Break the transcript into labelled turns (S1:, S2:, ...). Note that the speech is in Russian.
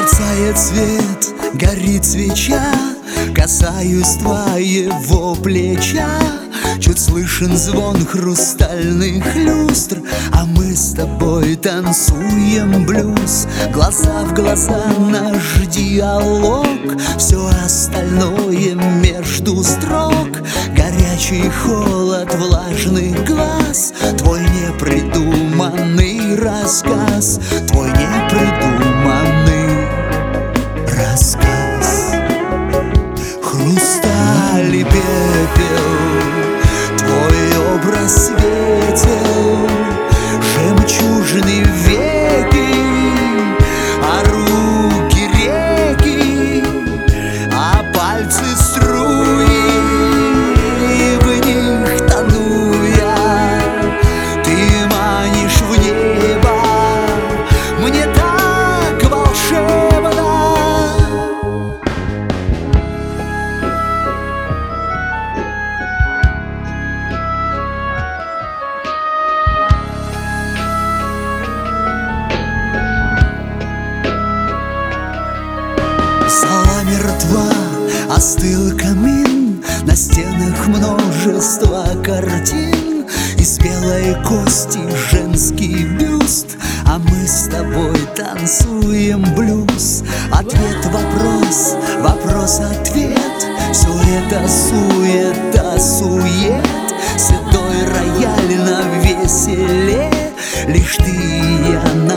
S1: Мерцает свет, горит свеча, касаюсь твоего плеча. Чуть слышен звон хрустальных люстр, а мы с тобой танцуем блюз. Глаза в глаза наш диалог, все остальное между строк. Горячий холод влажных глаз, твой непридуманный рассказ, твой непридуманный рассказ. Хрусталь и пепел, твой образ светел, жемчужины веки, а руки реки, а пальцы струи, в них тону я. Ты манишь в небо, мне так волшебно. Зала мертва, остыл камин, на стенах множество картин. Из белой кости женский бюст, а мы с тобой танцуем блюз. Ответ, вопрос, вопрос-ответ, все это суета, сует. Седой рояль на веселе, лишь ты и я